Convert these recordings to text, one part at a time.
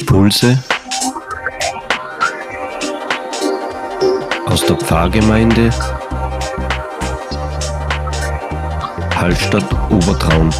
Impulse aus der Pfarrgemeinde Hallstatt Obertraun.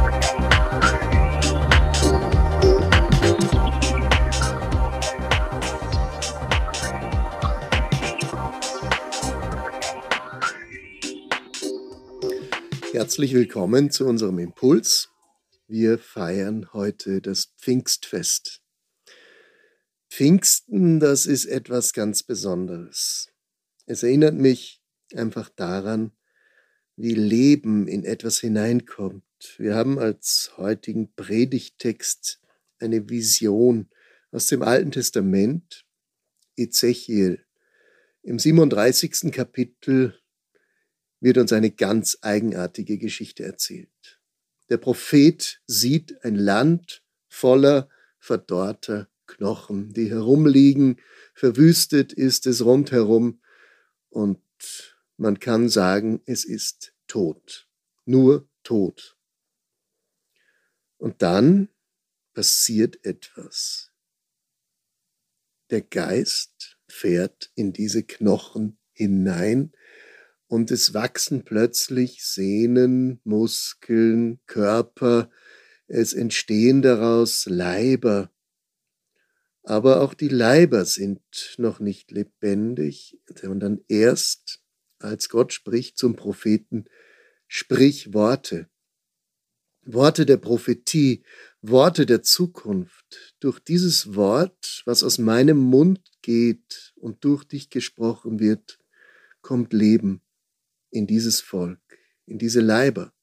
Herzlich willkommen zu unserem Impuls. Wir feiern heute das Pfingstfest. Pfingsten, das ist etwas ganz Besonderes. Es erinnert mich einfach daran, wie Leben in etwas hineinkommt. Wir haben als heutigen Predigttext eine Vision aus dem Alten Testament, Ezechiel. Im 37. Kapitel wird uns eine ganz eigenartige Geschichte erzählt. Der Prophet sieht ein Land voller verdorrter Knochen, die herumliegen, verwüstet ist es rundherum und man kann sagen, es ist tot, nur tot. Und dann passiert etwas. Der Geist fährt in diese Knochen hinein und es wachsen plötzlich Sehnen, Muskeln, Körper, es entstehen daraus Leiber. Aber auch die Leiber sind noch nicht lebendig, sondern erst, als Gott spricht zum Propheten, sprich Worte. Worte der Prophetie, Worte der Zukunft. Durch dieses Wort, was aus meinem Mund geht und durch dich gesprochen wird, kommt Leben in dieses Volk, in diese Leiber.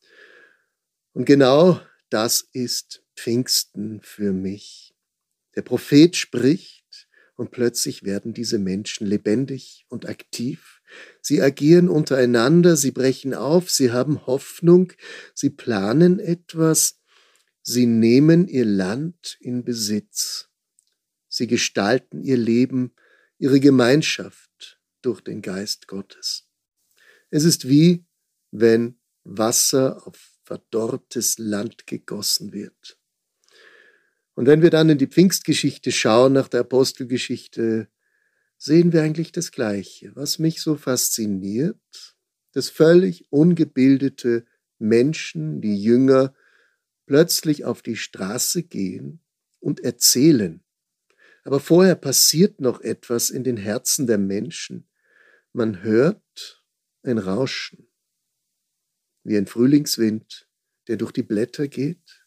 Und genau das ist Pfingsten für mich. Der Prophet spricht und plötzlich werden diese Menschen lebendig und aktiv. Sie agieren untereinander, sie brechen auf, sie haben Hoffnung, sie planen etwas, sie nehmen ihr Land in Besitz. Sie gestalten ihr Leben, ihre Gemeinschaft durch den Geist Gottes. Es ist wie, wenn Wasser auf verdorrtes Land gegossen wird. Und wenn wir dann in die Pfingstgeschichte schauen, nach der Apostelgeschichte, sehen wir eigentlich das Gleiche. Was mich so fasziniert, dass völlig ungebildete Menschen, die Jünger, plötzlich auf die Straße gehen und erzählen. Aber vorher passiert noch etwas in den Herzen der Menschen. Man hört ein Rauschen, wie ein Frühlingswind, der durch die Blätter geht.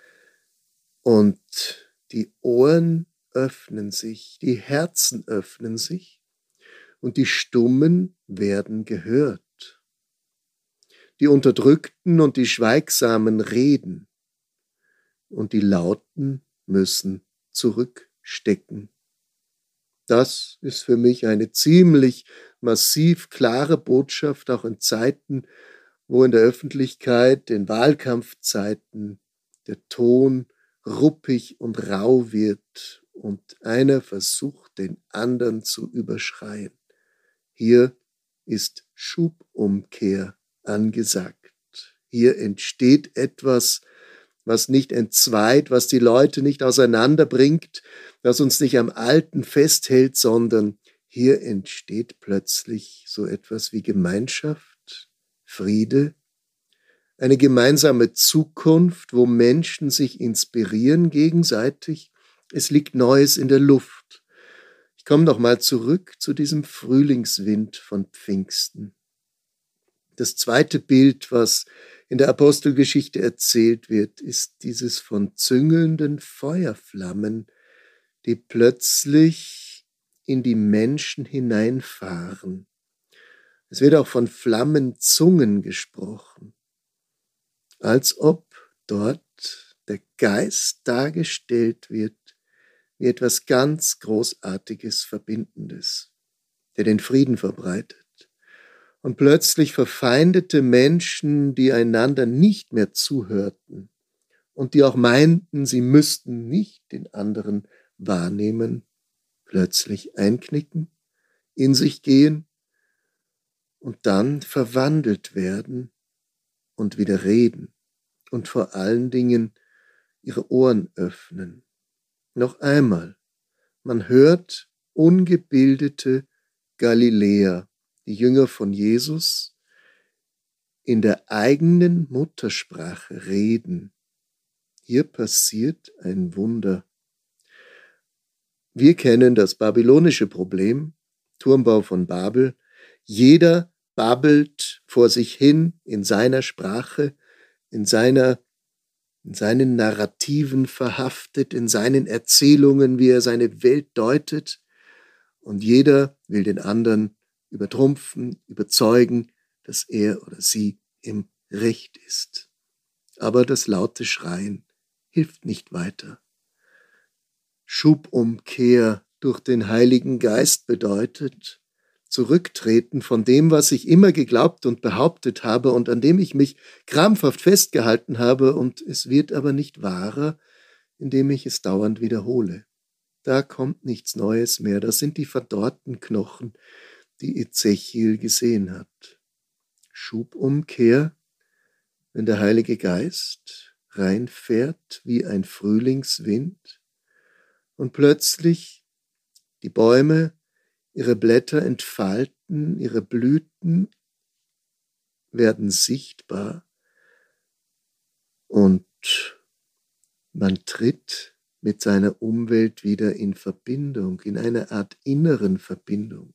Und die Ohren öffnen sich, die Herzen öffnen sich und die Stummen werden gehört. Die Unterdrückten und die Schweigsamen reden und die Lauten müssen zurückstecken. Das ist für mich eine ziemlich massiv klare Botschaft, auch in Zeiten, wo in der Öffentlichkeit, in Wahlkampfzeiten, der Ton ruppig und rau wird und einer versucht, den anderen zu überschreien. Hier ist Schubumkehr angesagt. Hier entsteht etwas, was nicht entzweit, was die Leute nicht auseinanderbringt, das uns nicht am Alten festhält, sondern hier entsteht plötzlich so etwas wie Gemeinschaft, Friede, eine gemeinsame Zukunft, wo Menschen sich inspirieren gegenseitig. Es liegt Neues in der Luft. Ich komme noch mal zurück zu diesem Frühlingswind von Pfingsten. Das zweite Bild, was in der Apostelgeschichte erzählt wird, ist dieses von züngelnden Feuerflammen, die plötzlich in die Menschen hineinfahren. Es wird auch von Flammenzungen gesprochen, als ob dort der Geist dargestellt wird wie etwas ganz Großartiges, Verbindendes, der den Frieden verbreitet. Und plötzlich verfeindete Menschen, die einander nicht mehr zuhörten und die auch meinten, sie müssten nicht den anderen wahrnehmen, plötzlich einknicken, in sich gehen und dann verwandelt werden und wieder reden und vor allen Dingen ihre Ohren öffnen Noch einmal, man hört ungebildete Galiläer, die Jünger von Jesus, in der eigenen Muttersprache reden. Hier passiert ein Wunder. Wir kennen das babylonische Problem, Turmbau von Babel. Jeder babbelt vor sich hin in seiner Sprache, in seinen Narrativen verhaftet, in seinen Erzählungen, wie er seine Welt deutet. Und jeder will den anderen übertrumpfen, überzeugen, dass er oder sie im Recht ist. Aber das laute Schreien hilft nicht weiter. Schubumkehr durch den Heiligen Geist bedeutet, zurücktreten von dem, was ich immer geglaubt und behauptet habe und an dem ich mich krampfhaft festgehalten habe, und es wird aber nicht wahrer, indem ich es dauernd wiederhole. Da kommt nichts Neues mehr, das sind die verdorrten Knochen, die Ezechiel gesehen hat. Schubumkehr, wenn der Heilige Geist reinfährt wie ein Frühlingswind und plötzlich die Bäume ihre Blätter entfalten, ihre Blüten werden sichtbar und man tritt mit seiner Umwelt wieder in Verbindung, in eine Art inneren Verbindung.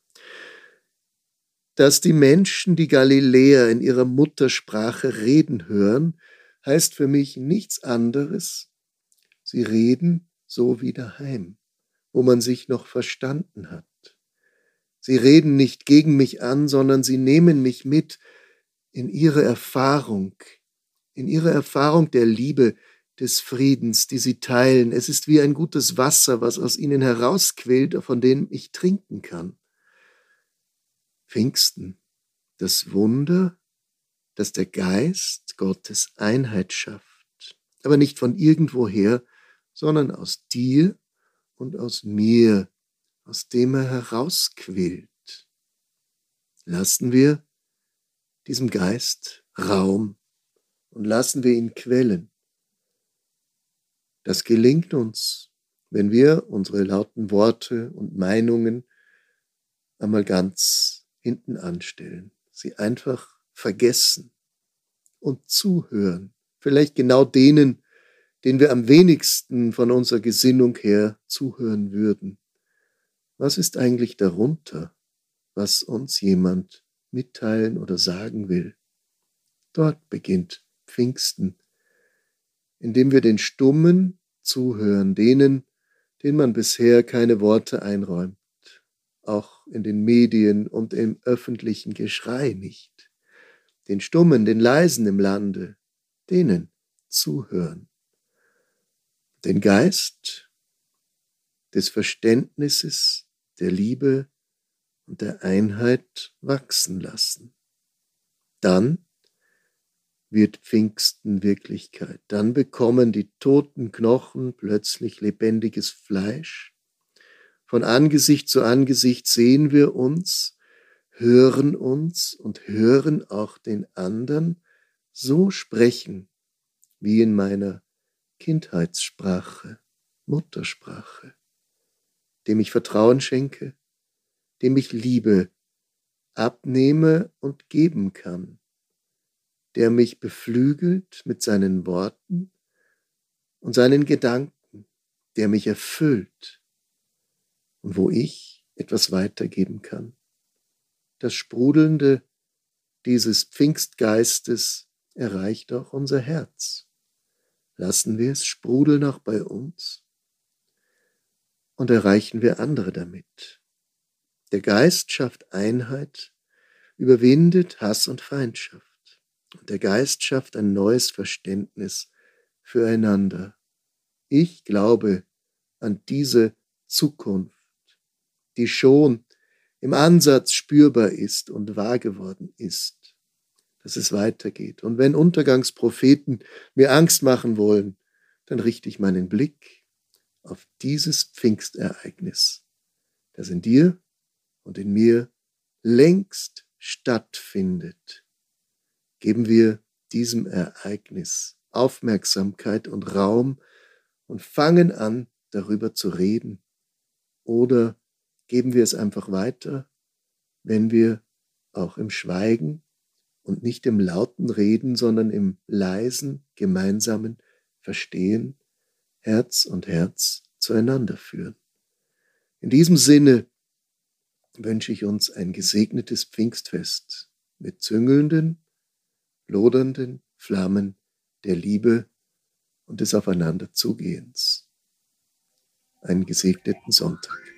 Dass die Menschen, die Galiläer, in ihrer Muttersprache reden hören, heißt für mich nichts anderes. Sie reden so wie daheim, wo man sich noch verstanden hat. Sie reden nicht gegen mich an, sondern sie nehmen mich mit in ihre Erfahrung der Liebe, des Friedens, die sie teilen. Es ist wie ein gutes Wasser, was aus ihnen herausquillt, von dem ich trinken kann. Pfingsten, das Wunder, dass der Geist Gottes Einheit schafft, aber nicht von irgendwoher, sondern aus dir und aus mir, aus dem er herausquillt. Lassen wir diesem Geist Raum und lassen wir ihn quellen. Das gelingt uns, wenn wir unsere lauten Worte und Meinungen einmal ganz hinten anstellen, sie einfach vergessen und zuhören, vielleicht genau denen, denen wir am wenigsten von unserer Gesinnung her zuhören würden. Was ist eigentlich darunter, was uns jemand mitteilen oder sagen will? Dort beginnt Pfingsten, indem wir den Stummen zuhören, denen man bisher keine Worte einräumt, auch in den Medien und im öffentlichen Geschrei nicht. Den Stummen, den Leisen im Lande, denen zuhören. Den Geist des Verständnisses, der Liebe und der Einheit wachsen lassen. Dann wird Pfingsten Wirklichkeit. Dann bekommen die toten Knochen plötzlich lebendiges Fleisch. Von Angesicht zu Angesicht sehen wir uns und hören auch den anderen so sprechen, wie in meiner Kindheitssprache, Muttersprache, dem ich Vertrauen schenke, dem ich Liebe abnehme und geben kann, der mich beflügelt mit seinen Worten und seinen Gedanken, der mich erfüllt und wo ich etwas weitergeben kann. Das Sprudelnde dieses Pfingstgeistes erreicht auch unser Herz. Lassen wir es sprudeln auch bei uns und erreichen wir andere damit. Der Geist schafft Einheit, überwindet Hass und Feindschaft. Und der Geist schafft ein neues Verständnis füreinander. Ich glaube an diese Zukunft, die schon im Ansatz spürbar ist und wahr geworden ist, dass es weitergeht. Und wenn Untergangspropheten mir Angst machen wollen, dann richte ich meinen Blick auf dieses Pfingstereignis, das in dir und in mir längst stattfindet. Geben wir diesem Ereignis Aufmerksamkeit und Raum und fangen an, darüber zu reden? Oder geben wir es einfach weiter, wenn wir auch im Schweigen und nicht im lauten Reden, sondern im leisen, gemeinsamen Verstehen Herz und Herz zueinander führen? In diesem Sinne wünsche ich uns ein gesegnetes Pfingstfest mit züngelnden, lodernden Flammen der Liebe und des Aufeinanderzugehens. Einen gesegneten Sonntag.